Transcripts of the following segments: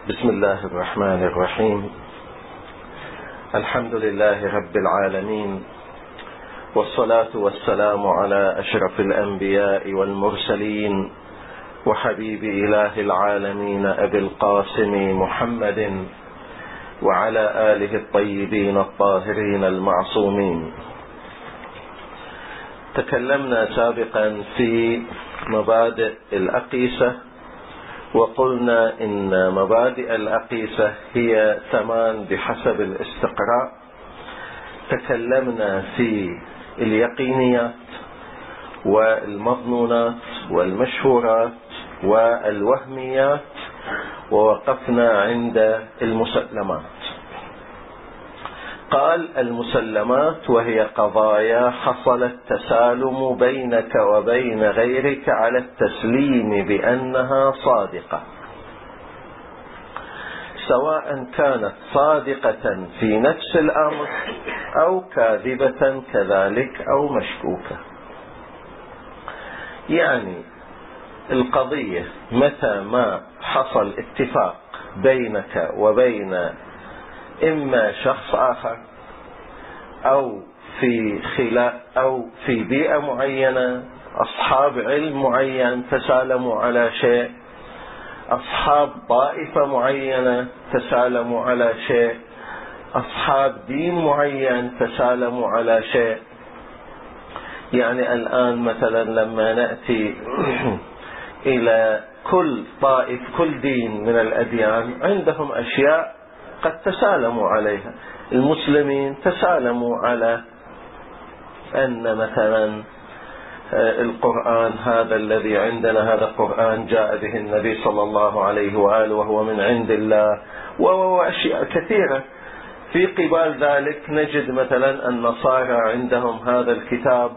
بسم الله الرحمن الرحيم. الحمد لله رب العالمين، والصلاة والسلام على أشرف الأنبياء والمرسلين وحبيب إله العالمين أبي القاسم محمد وعلى آله الطيبين الطاهرين المعصومين. تكلمنا سابقا في مبادئ الأقيسة، وقلنا إن مبادئ الأقيسة هي 8 بحسب الاستقراء. تكلمنا في اليقينيات والمظنونات والمشهورات والوهميات، ووقفنا عند المسلمات. قال: المسلمات وهي قضايا حصل التسالم بينك وبين غيرك على التسليم بأنها صادقة، سواء كانت صادقة في نفس الأمر أو كاذبة كذلك أو مشكوكة. يعني القضية متى ما حصل اتفاق بينك وبين إما شخص آخر أو في بيئة معينة، أصحاب علم معين تسالموا على شيء، أصحاب طائفة معينة تسالموا على شيء، أصحاب دين معين تسالموا على شيء. يعني الآن مثلا لما نأتي إلى كل طائف كل دين من الأديان عندهم أشياء قد تسالموا عليها. المسلمين تسالموا على أن مثلا القرآن هذا الذي عندنا، هذا القرآن جاء به النبي صلى الله عليه وآله وهو من عند الله، وأشياء كثيرة. في قبال ذلك نجد مثلا النصارى عندهم هذا الكتاب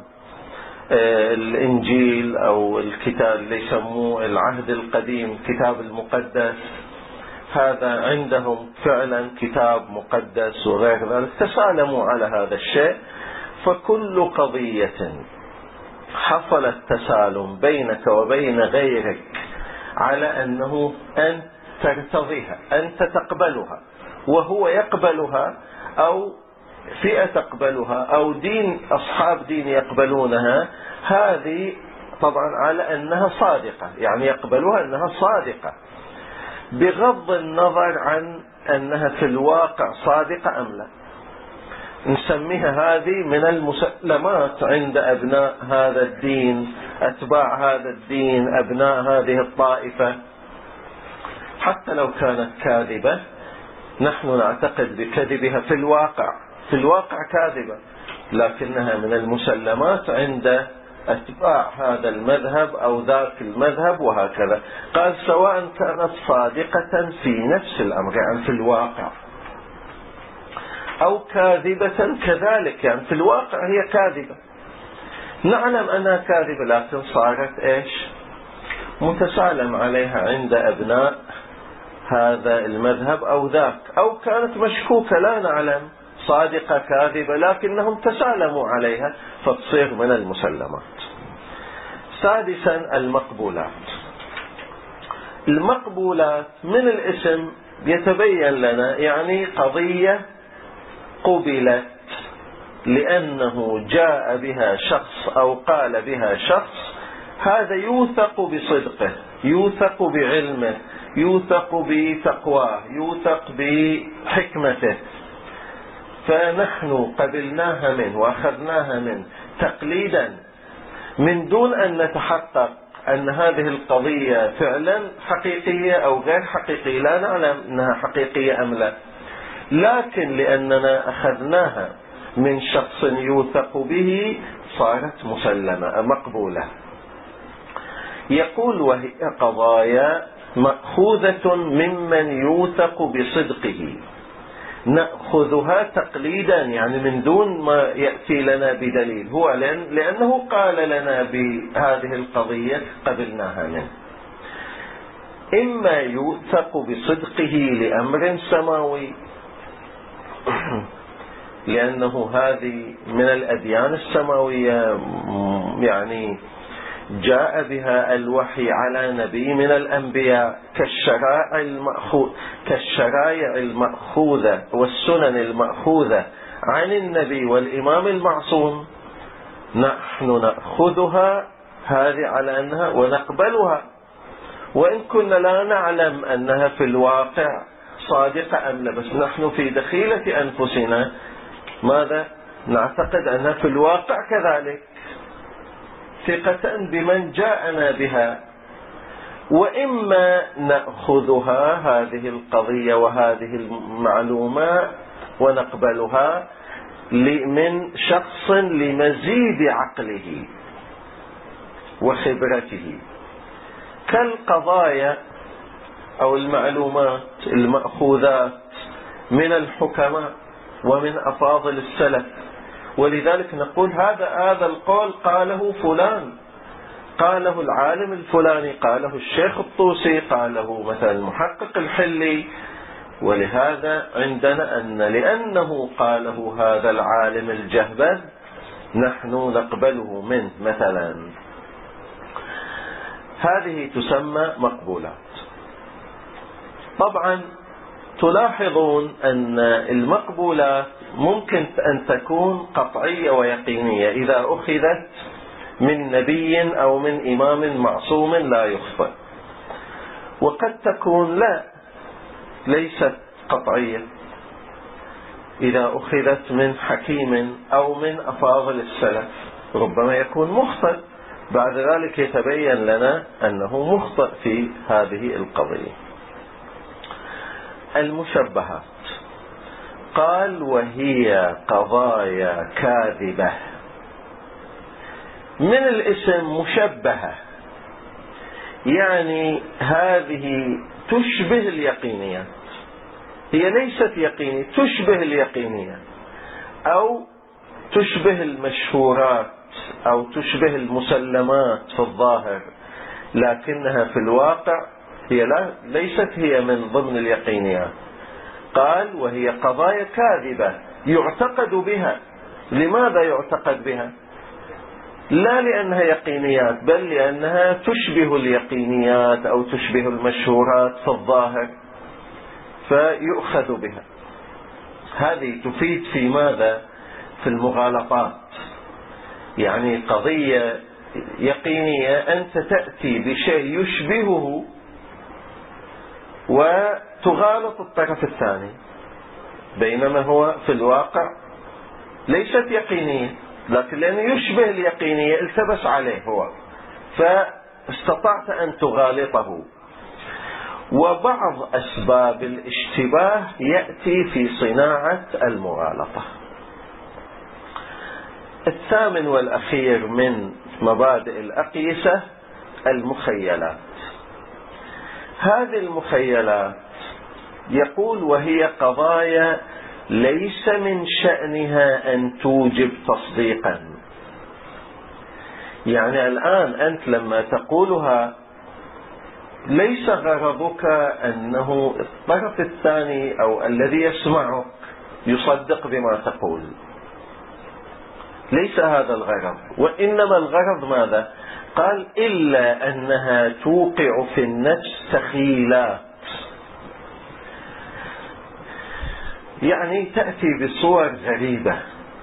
الإنجيل أو الكتاب اللي يسموه العهد القديم، كتاب المقدس، هذا عندهم فعلا كتاب مقدس وغير ذلك، تسالموا على هذا الشيء. فكل قضية حصل التسالم بينك وبين غيرك على أنه أنت ترتضيها، أنت تقبلها وهو يقبلها، أو فئة تقبلها، أو أصحاب دين يقبلونها، هذه طبعا على أنها صادقة، يعني يقبلوها أنها صادقة بغض النظر عن أنها في الواقع صادقة أم لا. نسميها هذه من المسلمات عند أبناء هذا الدين، أتباع هذا الدين، أبناء هذه الطائفة. حتى لو كانت كاذبة نحن نعتقد بكذبها في الواقع كاذبة، لكنها من المسلمات عند أتباع هذا المذهب أو ذاك المذهب وهكذا. قال: سواء كانت صادقة في نفس الأمر، يعني في الواقع، أو كاذبة كذلك، يعني في الواقع هي كاذبة، نعلم أنها كاذبة، لكن صارت متسالم عليها عند أبناء هذا المذهب أو ذاك، أو كانت مشكوكة لا نعلم صادقة كاذبة، لكنهم تسالموا عليها فتصير من المسلمات. سادسا: المقبولات. المقبولات من الاسم يتبين لنا يعني قضية قبلت لأنه جاء بها شخص أو قال بها شخص، هذا يوثق بصدقه، يوثق بعلمه، يوثق بتقواه، يوثق بحكمته، فنحن قبلناها منه وأخذناها منه تقليدا من دون أن نتحقق أن هذه القضية فعلا حقيقية أو غير حقيقية، لا نعلم أنها حقيقية أم لا، لكن لأننا أخذناها من شخص يوثق به صارت مسلمة مقبولة. يقول: وهي قضايا مأخوذة ممن يوثق بصدقه، نأخذها تقليدا، يعني من دون ما يأتي لنا بدليل، هو لأنه قال لنا بهذه القضية قبلناها منه. إما يوثق بصدقه لأمر سماوي، لأنه هذه من الأديان السماوية، يعني جاء بها الوحي على نبي من الأنبياء كالشرائع المأخوذة والسنن المأخوذة عن النبي والإمام المعصوم، نحن نأخذها هذه على أنها ونقبلها، وإن كنا لا نعلم أنها في الواقع صادقة أم لا، بس نحن في دخيلة أنفسنا ماذا؟ نعتقد أنها في الواقع كذلك، ثقة بمن جاءنا بها. وإما نأخذها هذه القضية وهذه المعلومة ونقبلها من شخص لمزيد عقله وخبرته، كالقضايا أو المعلومات المأخوذات من الحكماء ومن أفاضل السلف. ولذلك نقول هذا القول قاله فلان، قاله العالم الفلاني، قاله الشيخ الطوسي، قاله مثلا المحقق الحلي. ولهذا عندنا لأنه قاله هذا العالم الجهبذ نحن نقبله منه مثلا. هذه تسمى مقبولات. طبعا تلاحظون أن المقبولات ممكن أن تكون قطعية ويقينية إذا أخذت من نبي أو من إمام معصوم لا يخطئ، وقد تكون ليست قطعية إذا أخذت من حكيم أو من أفاضل السلف، ربما يكون مخطئ بعد ذلك يتبين لنا أنه مخطئ في هذه القضية. المشبهات قال وهي قضايا كاذبة، من الاسم مشبهة، يعني هذه تشبه اليقينية، هي ليست يقينية، تشبه اليقينية أو تشبه المشهورات أو تشبه المسلمات في الظاهر، لكنها في الواقع هي ليست هي من ضمن اليقينيات. قال وهي قضايا كاذبة يعتقد بها. لماذا يعتقد بها؟ لا لأنها يقينيات، بل لأنها تشبه اليقينيات أو تشبه المشهورات في الظاهر فيؤخذ بها. هذه تفيد في ماذا؟ في المغالطات. يعني قضية يقينية أنت تأتي بشيء يشبهه وتغالط الطرف الثاني، بينما هو في الواقع ليست يقينية، لكن لأنه يشبه اليقينية التبس عليه هو فاستطعت أن تغالطه. وبعض أسباب الاشتباه يأتي في صناعة المغالطة. الثامن والأخير من مبادئ الأقيسة المخيلات. هذه المخيلات يقول وهي قضايا ليس من شأنها أن توجب تصديقا. يعني الآن أنت لما تقولها ليس غرضك أنه الطرف الثاني أو الذي يسمعك يصدق بما تقول، ليس هذا الغرض، وإنما الغرض ماذا؟ قال إلا أنها توقع في النفس تخيلات، يعني تأتي بصور غريبة.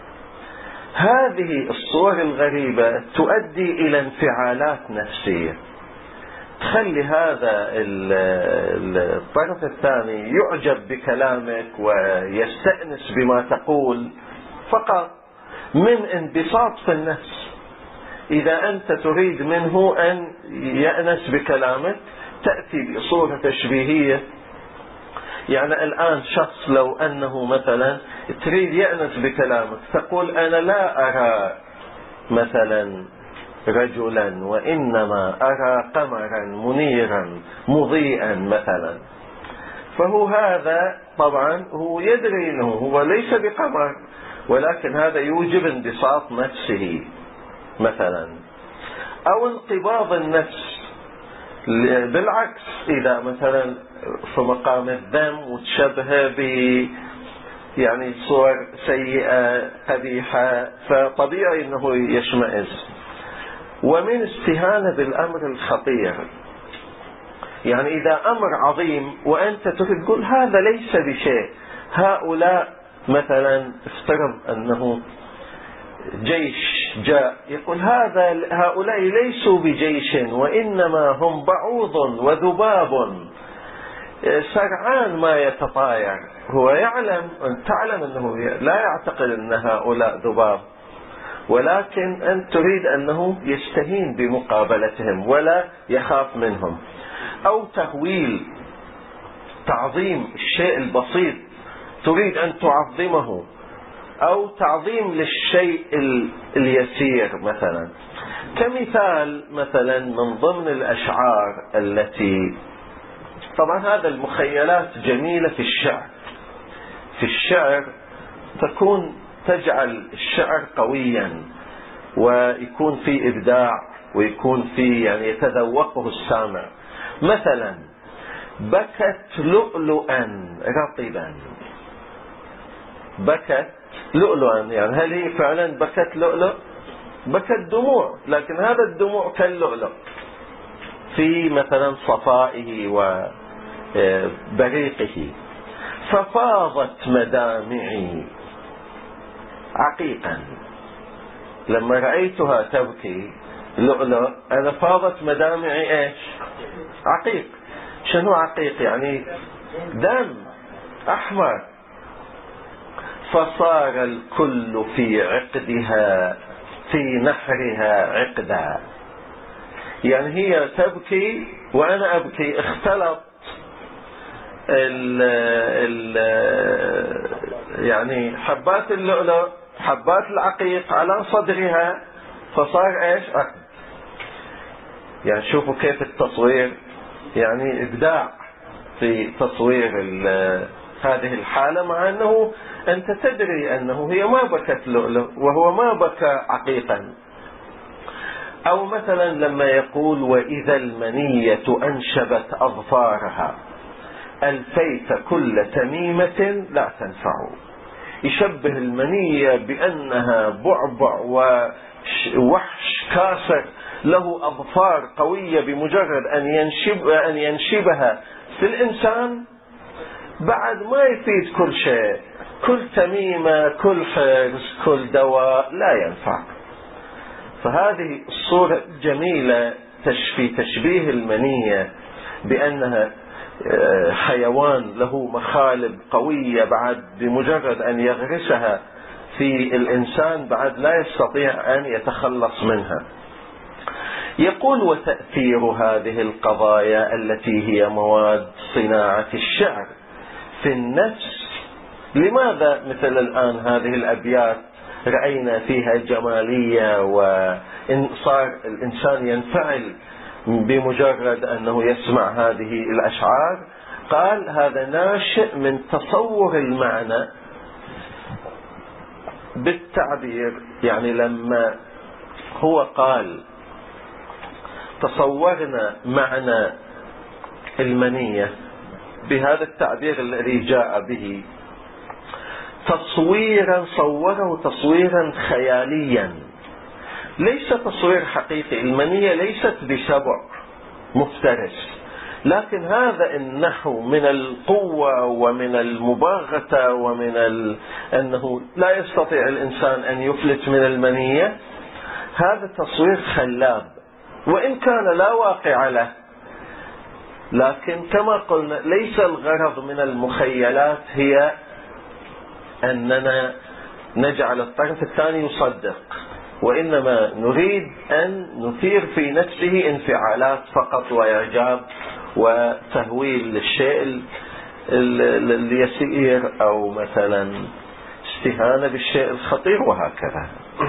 هذه الصور الغريبة تؤدي إلى انفعالات نفسية تخلي هذا الطرف الثاني يعجب بكلامك ويستأنس بما تقول فقط من انبساط في النفس. إذا أنت تريد منه أن يأنس بكلامك تأتي بصورة تشبيهية. يعني الآن شخص لو أنه مثلا تريد يأنس بكلامك تقول أنا لا أرى مثلا رجلا وإنما أرى قمرا منيرا مضيئا مثلا، فهو هذا طبعا هو يدري أنه هو ليس بقمر، ولكن هذا يوجب انبساط نفسه مثلا، أو انقباض النفس. بالعكس إذا مثلا في مقام الذم وتشبه ب يعني صور سيئة قبيحة فطبيعي أنه يشمئز. ومن استهانة بالأمر الخطير. يعني إذا أمر عظيم وأنت تقول هذا ليس بشيء، هؤلاء مثلا افترض أنه جيش جاء، يقول هؤلاء ليسوا بجيش وإنما هم بعوض وذباب سرعان ما يتطاير. هو تعلم أنه لا يعتقد أن هؤلاء ذباب، ولكن أنت تريد أنه يستهين بمقابلتهم ولا يخاف منهم. أو تهويل، تعظيم الشيء البسيط تريد أن تعظمه، أو تعظيم للشيء اليسير. مثلا كمثال مثلا من ضمن الأشعار التي طبعا هذا المخيلات جميلة في الشعر تجعل الشعر قويا ويكون فيه إبداع ويكون فيه يعني يتذوقه السامع. مثلا بكت لؤلؤا رطبا، بكت لؤلؤا، يعني هل هي فعلا بكت لؤلؤ؟ بكت دموع، لكن هذا الدموع كاللؤلؤ في مثلا صفائه وبريقه. ففاضت مدامعي عقيقا، لما رأيتها تبكي لؤلؤ أنا فاضت مدامعي إيش؟ عقيق. شنو عقيق؟ يعني دم أحمر. فصار الكل في عقدها في نحرها عقدا، يعني هي تبكي وأنا أبكي، اختلط يعني حبات اللؤلؤ حبات العقيق على صدرها، فصار ايش؟ عقد. يعني شوفوا كيف التصوير، يعني إبداع في تصوير هذه الحالة، مع أنه أنت تدري أنه هي ما بكت لؤلؤ وهو ما بكى عقيقا. أو مثلا لما يقول وإذا المنية أنشبت أظفارها ألفيت كل تميمة لا تنفع. يشبه المنية بأنها بعبع ووحش كاسر له أظفار قوية، بمجرد أن ينشبها في الإنسان بعد ما يفيد كل شيء، كل تميمة كل حرص كل دواء لا ينفع. فهذه الصورة جميلة في تشبيه المنية بأنها حيوان له مخالب قوية، بعد بمجرد أن يغرسها في الإنسان بعد لا يستطيع أن يتخلص منها. يقول وتأثير هذه القضايا التي هي مواد صناعة الشعر في النفس. لماذا مثل الآن هذه الأبيات رأينا فيها جمالية وصار الإنسان ينفعل بمجرد أنه يسمع هذه الأشعار؟ قال هذا ناشئ من تصور المعنى بالتعبير. يعني لما هو قال تصورنا معنى المنية بهذا التعبير الذي جاء به، تصويرا صوره تصويرا خياليا، ليس تصوير حقيقي. المنية ليست بسبع مفترس، لكن هذا النحو من القوة ومن المباغتة ومن أنه لا يستطيع الإنسان أن يفلت من المنية، هذا تصوير خلاب وإن كان لا واقع له. لكن كما قلنا ليس الغرض من المخيلات هي أننا نجعل الطرف الثاني يصدق، وإنما نريد أن نثير في نفسه انفعالات فقط وإعجاب وتهويل للشيء اليسير أو مثلا استهانة بالشيء الخطير وهكذا.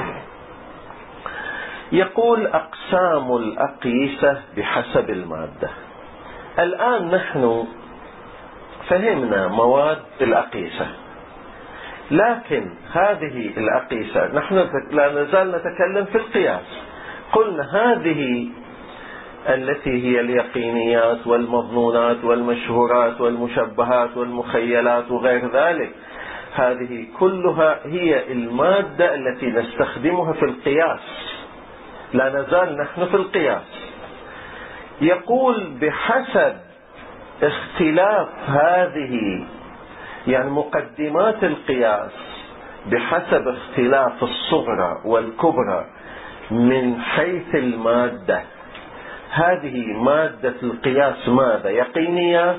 يقول أقسام الأقيسة بحسب المادة. الآن نحن فهمنا مواد الأقيسة، لكن هذه الأقيسة نحن لا نزال نتكلم في القياس. قلنا هذه التي هي اليقينيات والمظنونات والمشهورات والمشبهات والمخيلات وغير ذلك، هذه كلها هي المادة التي نستخدمها في القياس. لا نزال نحن في القياس. يقول بحسب اختلاف هذه، يعني مقدمات القياس بحسب اختلاف الصغرى والكبرى من حيث المادة. هذه مادة القياس ماذا؟ يقينيات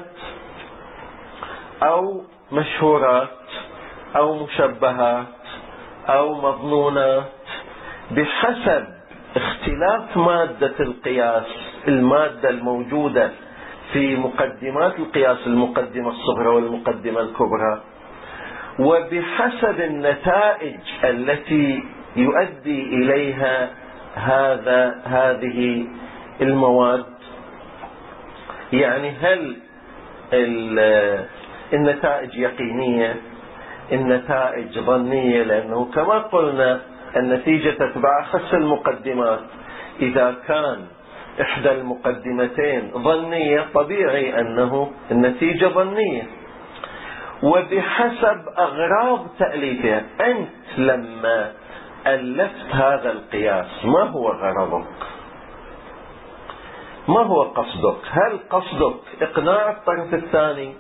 أو مشهورات أو مشبهات أو مظنونات. بحسب اختلاف مادة القياس، المادة الموجودة في مقدمات القياس، المقدمة الصغرى والمقدمة الكبرى، وبحسب النتائج التي يؤدي إليها هذه المواد. يعني هل النتائج يقينية، النتائج ظنية؟ لأنه كما قلنا النتيجة تتبع أخس المقدمات. إذا كان إحدى المقدمتين ظنية طبيعي أنه النتيجة ظنية. وبحسب أغراض تأليفها. أنت لما ألفت هذا القياس ما هو غرضك؟ ما هو قصدك؟ هل قصدك إقناع الطرف الثاني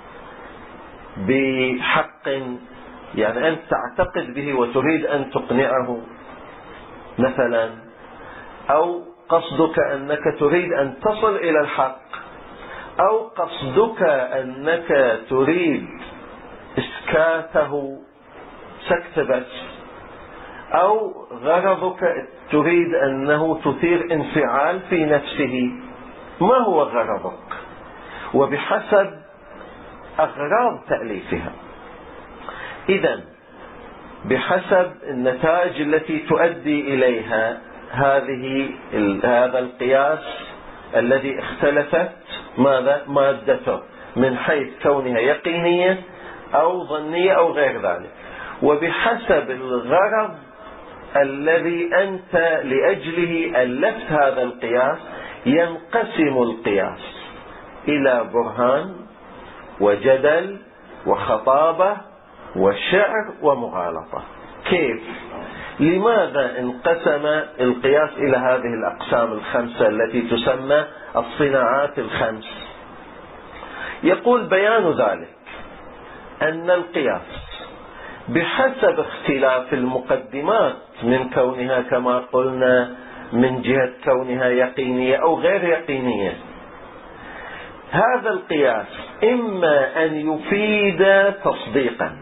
بحق يعني أنت تعتقد به وتريد أن تقنعه مثلا، أو قصدك أنك تريد أن تصل إلى الحق، أو قصدك أنك تريد إسكاته سكت بس، أو غرضك تريد أنه تثير انفعال في نفسه؟ ما هو غرضك؟ وبحسب أغراض تأليفها. إذن بحسب النتائج التي تؤدي إليها هذا القياس الذي اختلفت مادته من حيث كونها يقينية أو ظنية أو غير ذلك، وبحسب الغرض الذي أنت لأجله ألفت هذا القياس، ينقسم القياس إلى برهان وجدل وخطابة وشعر ومغالطة. كيف؟ لماذا انقسم القياس إلى هذه الأقسام الخمسة التي تسمى الصناعات الخمس؟ يقول بيان ذلك أن القياس بحسب اختلاف المقدمات من كونها كما قلنا من جهة كونها يقينية أو غير يقينية، هذا القياس إما أن يفيد تصديقا،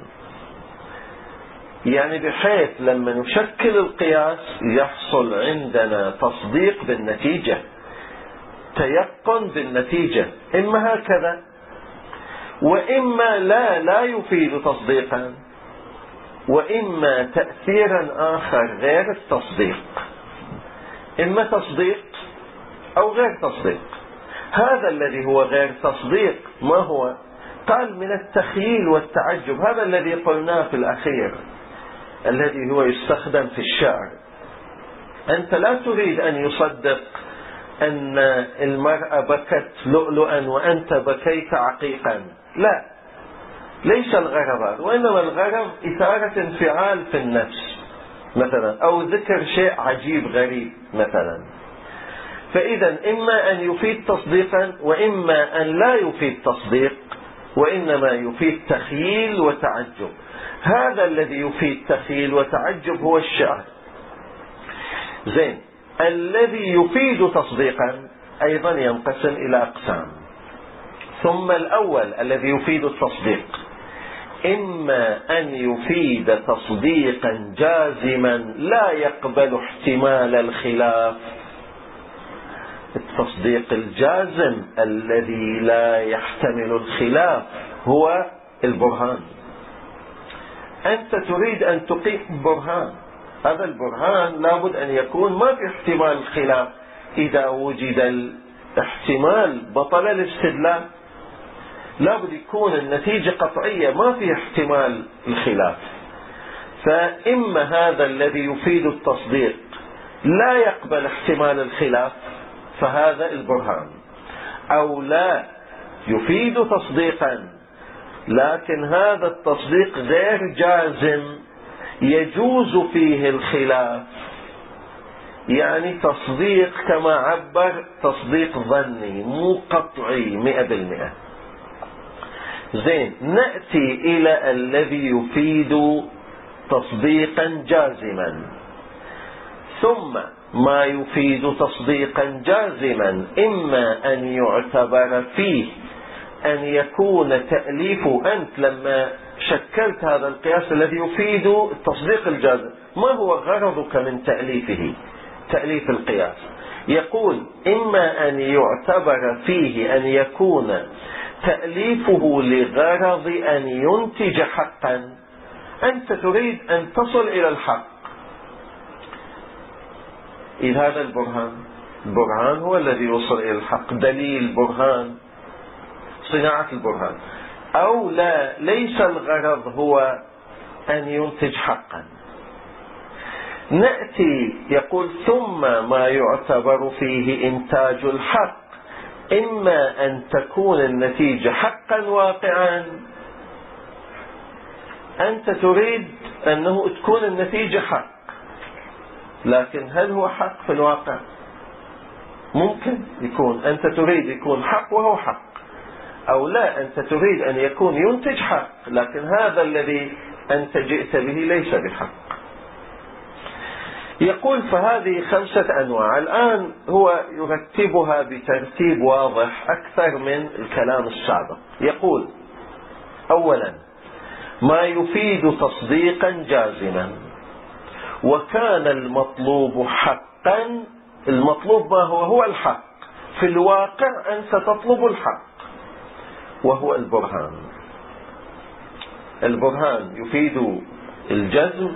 يعني بحيث لما نشكل القياس يحصل عندنا تصديق بالنتيجة، تيقن بالنتيجة، إما هكذا، وإما لا يفيد تصديقا، وإما تأثيرا آخر غير التصديق، إما تصديق أو غير تصديق. هذا الذي هو غير تصديق ما هو؟ قال من التخييل والتعجب. هذا الذي قلناه في الأخير الذي هو يستخدم في الشعر. أنت لا تريد أن يصدق أن المرأة بكت لؤلؤا وأنت بكيت عقيقا، لا، ليس الغرض، وإنما الغرض إثارة انفعال في النفس مثلا، أو ذكر شيء عجيب غريب مثلا. فإذا إما أن يفيد تصديقا وإما أن لا يفيد تصديق، وإنما يفيد تخييل وتعجب. هذا الذي يفيد تخييل وتعجب هو الشعر. زين، الذي يفيد تصديقا أيضا ينقسم إلى أقسام. ثم الأول الذي يفيد التصديق إما أن يفيد تصديقا جازما لا يقبل احتمال الخلاف. التصديق الجازم الذي لا يحتمل الخلاف هو البرهان. أنت تريد أن تقيم برهان، هذا البرهان لابد أن يكون ما في احتمال الخلاف. إذا وجد الاحتمال بطل الاستدلال، لابد يكون النتيجة قطعية ما في احتمال الخلاف. فإما هذا الذي يفيد التصديق لا يقبل احتمال الخلاف فهذا البرهان، أو لا يفيد تصديقا لكن هذا التصديق غير جازم يجوز فيه الخلاف، يعني تصديق كما عبر تصديق ظني مو قطعي 100%. زين، نأتي إلى الذي يفيد تصديقا جازما. ثم ما يفيد تصديقا جازما إما أن يعتبر فيه أن يكون تأليف. أنت لما شكلت هذا القياس الذي يفيد التصديق الجازم، ما هو غرضك من تأليفه؟ تأليف القياس يقول إما أن يعتبر فيه أن يكون تأليفه لغرض أن ينتج حقا. أنت تريد أن تصل إلى الحق، إذ هذا البرهان هو الذي يوصل إلى الحق، دليل برهان صناعة البرهان. أو لا، ليس الغرض هو أن ينتج حقا. نأتي يقول ثم ما يعتبر فيه إنتاج الحق إما أن تكون النتيجة حقا واقعا. أنت تريد أنه تكون النتيجة حق، لكن هل هو حق في الواقع؟ ممكن يكون أنت تريد يكون حق وهو حق، أو لا، أنت تريد أن يكون ينتج حق لكن هذا الذي أنت جئت به ليس بحق. يقول فهذه 5 أنواع. الآن هو يرتبها بترتيب واضح أكثر من الكلام السابق. يقول أولا ما يفيد تصديقا جازما وكان المطلوب حقا. المطلوب ما هو الحق في الواقع، أنت تطلب الحق وهو البرهان. البرهان يفيد الجزم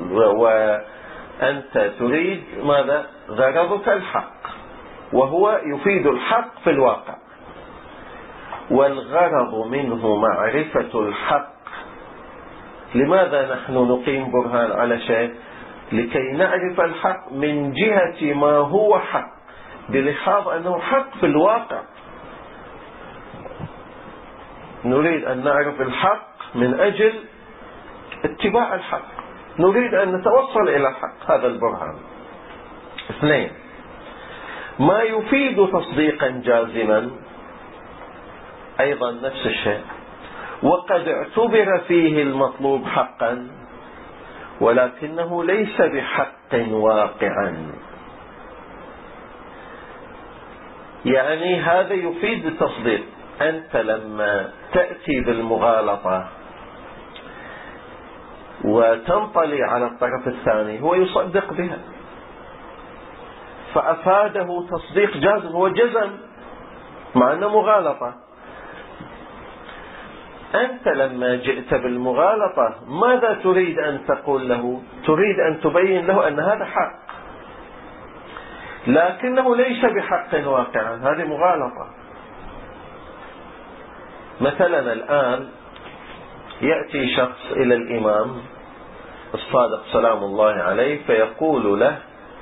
وأنت تريد ماذا؟ غرضك الحق، وهو يفيد الحق في الواقع. والغرض منه معرفة الحق. لماذا نحن نقيم برهان على شيء؟ لكي نعرف الحق من جهة ما هو حق، بلحاظ أنه حق في الواقع. نريد أن نعرف الحق من أجل اتباع الحق، نريد أن نتوصل إلى الحق، هذا البرهان. 2 ما يفيد تصديقا جازما، أيضا نفس الشيء، وقد اعتبر فيه المطلوب حقا ولكنه ليس بحق واقعا. يعني هذا يفيد التصديق. أنت لما تأتي بالمغالطة وتنطلي على الطرف الثاني هو يصدق بها، فأفاده تصديق جازم، هو جزم مع أنه مغالطة. أنت لما جئت بالمغالطة ماذا تريد أن تقول له؟ تريد أن تبين له أن هذا حق لكنه ليس بحق واقعا، هذه مغالطة. مثلا الآن يأتي شخص إلى الإمام الصادق سلام الله عليه فيقول له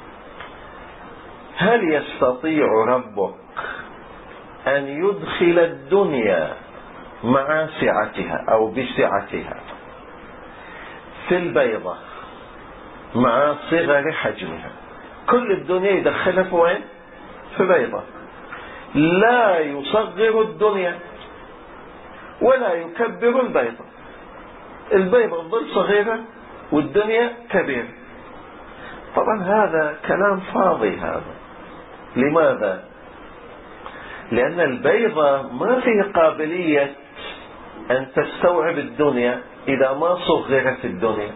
هل يستطيع ربك أن يدخل الدنيا مع سعتها أو بسعتها في البيضة مع صغر حجمها؟ كل الدنيا يدخلها في وين؟ في بيضة، لا يصغر الدنيا ولا يكبر البيضة. البيضة تظل صغيرة والدنيا كبيرة. طبعا هذا كلام فاضي. هذا لماذا؟ لأن البيضة ما فيه قابلية أن تستوعب الدنيا إذا ما صغرت الدنيا.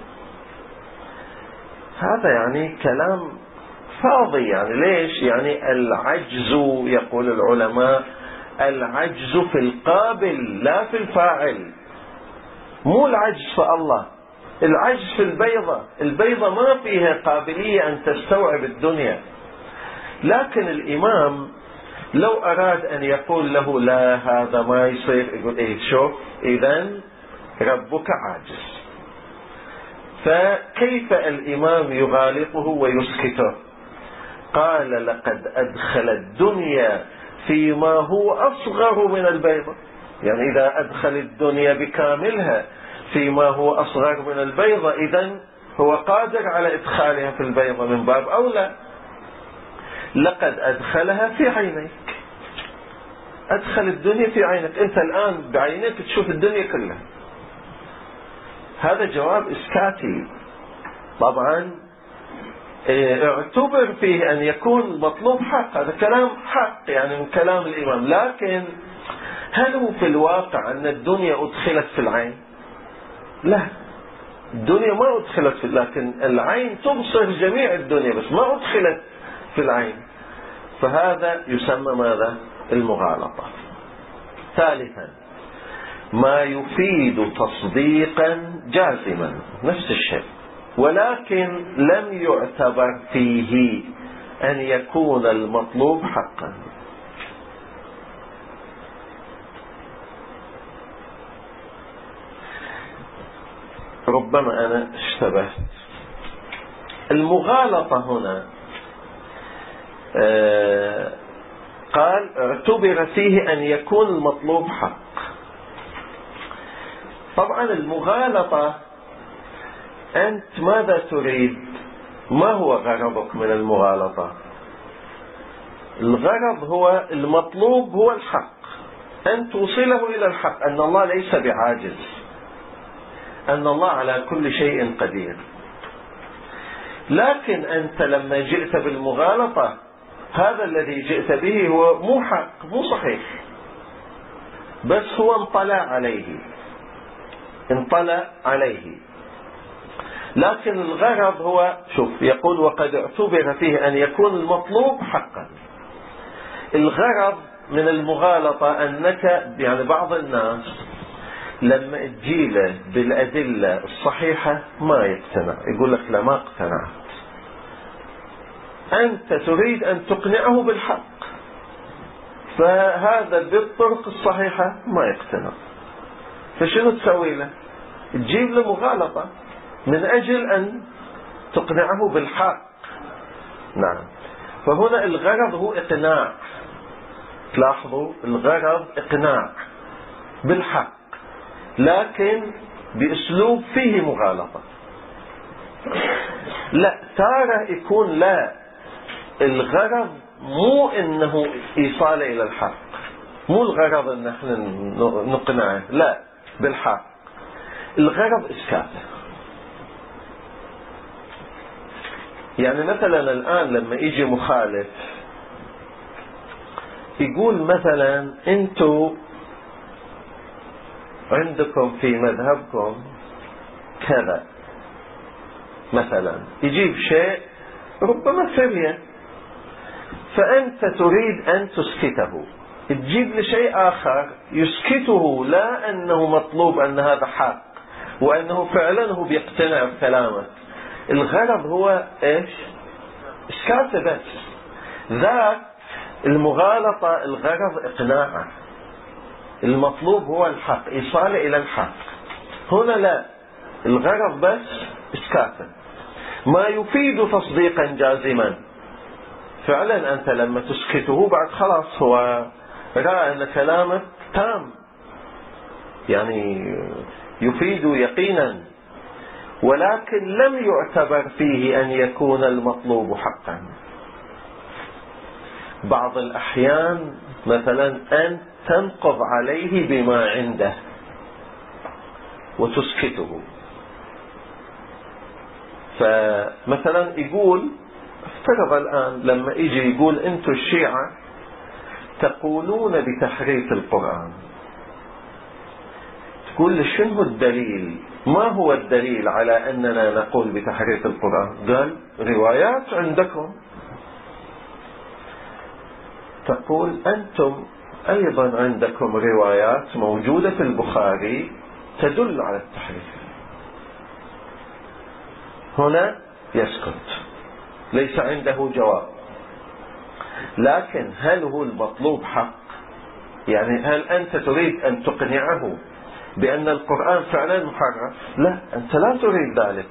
هذا يعني كلام فاضي. يعني ليش؟ يعني العجز، يقول العلماء، العجز في القابل لا في الفاعل. مو العجز في الله، العجز في البيضة. البيضة ما فيها قابلية أن تستوعب الدنيا. لكن الإمام لو أراد أن يقول له لا هذا ما يصير، يقول إيه شوف إذن ربك عاجز. فكيف الإمام يغالطه ويسكته؟ قال لقد أدخل الدنيا فيما هو أصغر من البيضة. يعني إذا أدخل الدنيا بكاملها فيما هو أصغر من البيضة إذن هو قادر على إدخالها في البيضة من باب أولى. لقد أدخلها في عينيك، أدخل الدنيا في عينك، أنت الآن بعينيك تشوف الدنيا كلها. هذا جواب إسكاتي. طبعا اعتبر فيه أن يكون مطلوب حق، هذا كلام حق يعني من كلام الإمام، لكن هل هو في الواقع أن الدنيا أدخلت في العين؟ لا، الدنيا ما أدخلت في، لكن العين تبصر جميع الدنيا بس ما أدخلت في العين، فهذا يسمى ماذا؟ المغالطة. ثالثا ما يفيد تصديقا جازما، نفس الشيء، ولكن لم يعتبر فيه أن يكون المطلوب حقا. ربما أنا اشتبهت. المغالطة هنا قال اعتبر فيه أن يكون المطلوب حق. طبعا المغالطة أنت ماذا تريد؟ ما هو غرضك من المغالطة؟ الغرض هو المطلوب هو الحق، أن توصله إلى الحق، أن الله ليس بعاجز، أن الله على كل شيء قدير. لكن أنت لما جئت بالمغالطة هذا الذي جئت به هو مو حق، مو صحيح، بس هو انطلع عليه. لكن الغرض هو، شوف يقول وقد اعتبر فيه أن يكون المطلوب حقا. الغرض من المغالطة أنك يعني بعض الناس لما تجيله بالأدلة الصحيحة ما يقتنع، يقول لك لا ما اقتنعت. أنت تريد أن تقنعه بالحق، فهذا بالطرق الصحيحة ما يقتنع، فشنو تسوي له؟ تجيب له مغالطة من أجل أن تقنعه بالحق. نعم، فهنا الغرض هو إقناع. تلاحظوا الغرض إقناع بالحق، لكن بأسلوب فيه مغالطة. لا، تارة يكون لا، الغرض مو إنه إيصال إلى الحق، مو الغرض إن احنا نقنعه، لا، بالحق الغرض إسكاته. يعني مثلا الآن لما يجي مخالف يقول مثلا أنتوا عندكم في مذهبكم كذا، مثلا يجيب شيء ربما سريع، فأنت تريد أن تسكته، تجيب لشيء آخر يسكته، لا أنه مطلوب أن هذا حق وأنه فعلا هو بيقتنع بكلامك. الغرض هو إيش؟ إسكاته بس. ذاك المغالطة الغرض إقناعه، المطلوب هو الحق، إيصاله إلى الحق. هنا لا، الغرض بس إسكاته. ما يفيد تصديقا جازما، فعلا أنت لما تسكته بعد خلاص هو رأى أن كلامك تام، يعني يفيد يقينا، ولكن لم يعتبر فيه أن يكون المطلوب حقا. بعض الأحيان مثلا أن تنقض عليه بما عنده وتسكته. فمثلا يقول، افترض الآن لما يجي يقول أنتوا الشيعة تقولون بتحريف القرآن، تقول شنو الدليل؟ ما هو الدليل على أننا نقول بتحريف القرآن؟ قال روايات عندكم. تقول أنتم أيضا عندكم روايات موجودة في البخاري تدل على التحريف. هنا يسكت، ليس عنده جواب. لكن هل هو المطلوب حق؟ يعني هل أنت تريد أن تقنعه بأن القرآن فعلا محرف؟ لا، أنت لا تريد ذلك.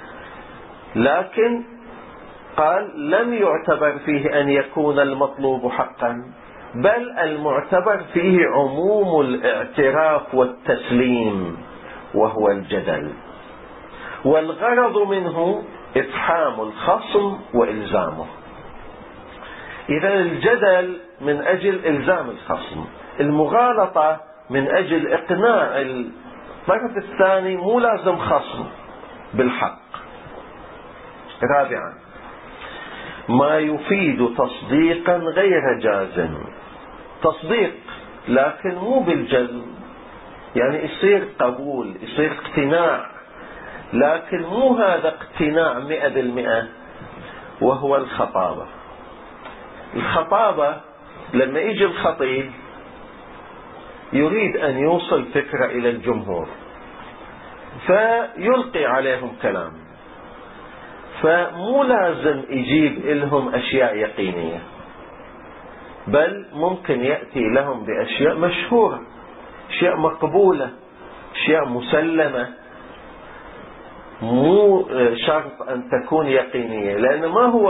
لكن قال لم يعتبر فيه أن يكون المطلوب حقا، بل المعتبر فيه عموم الاعتراف والتسليم وهو الجدل، والغرض منه إفحام الخصم وإلزامه. إذا الجدل من أجل إلزام الخصم، المغالطة من أجل إقناع الطرف الثاني مو لازم خصم بالحق. رابعا، ما يفيد تصديقا غير جازم، تصديق لكن مو بالجزم، يعني يصير قبول، يصير اقتناع، لكن مو هذا اقتناع 100%، وهو الخطابة. الخطابة لما يجي الخطيب يريد أن يوصل فكرة إلى الجمهور فيلقي عليهم كلام، فمو لازم يجيب لهم أشياء يقينية، بل ممكن يأتي لهم بأشياء مشهورة، أشياء مقبولة، أشياء مسلمة، مو شرط أن تكون يقينية، لأن ما هو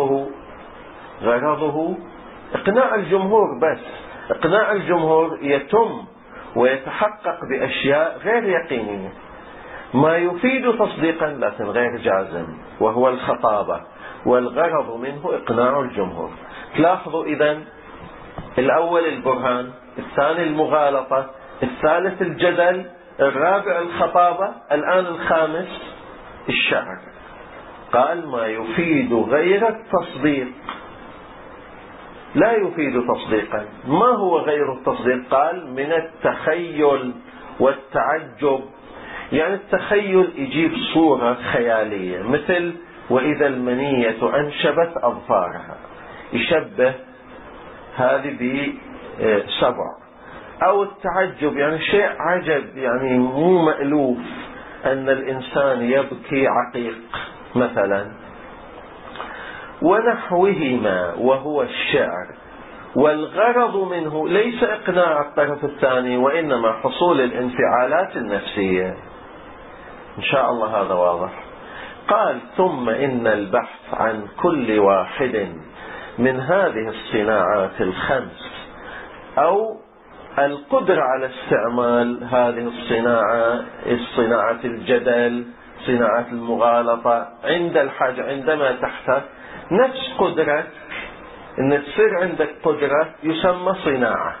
غرضه إقناع الجمهور بس. إقناع الجمهور يتم ويتحقق بأشياء غير يقينية. ما يفيد تصديقا لكن غير جازم، وهو الخطابة، والغرض منه إقناع الجمهور. تلاحظوا إذن الأول البرهان، الثاني المغالطة، الثالث الجدل، الرابع الخطابة، الآن الخامس الشعر. قال ما يفيد غير التصديق، لا يفيد تصديقا. ما هو غير التصديق؟ قال من التخيل والتعجب، يعني التخيل يجيب صورة خيالية، مثل وإذا المنية أنشبت أظفارها، يشبه هذه بسبع. أو التعجب يعني شيء عجب، يعني مو مألوف أن الإنسان يبكي عقيق مثلا، ونحوهما، وهو الشعر. والغرض منه ليس إقناع الطرف الثاني، وإنما حصول الانفعالات النفسية. إن شاء الله هذا واضح. قال ثم إن البحث عن كل واحد من هذه الصناعات الخمس، أو القدرة على استعمال هذه الصناعة، صناعة الجدل، صناعة المغالطة، عند الحاجة، عندما تحتاج نفس قدرة ان تصير عندك قدرة، يسمى صناعة.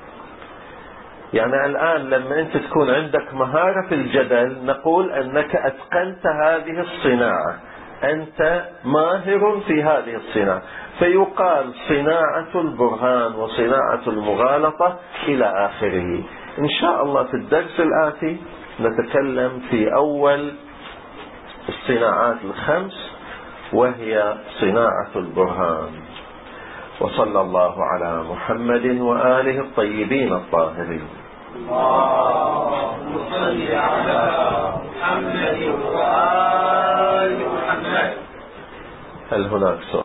يعني الآن لما أنت تكون عندك مهارة في الجدل نقول أنك أتقنت هذه الصناعة، أنت ماهر في هذه الصناعة، فيقال صناعة البرهان وصناعة المغالطة إلى آخره. إن شاء الله في الدرس الآتي نتكلم في أول الصناعات الخمس، وهي صناعة البرهان. وصلى الله على محمد وآله الطيبين الطاهرين. اللهم صل على محمد وآل محمد. هل هناك سؤال؟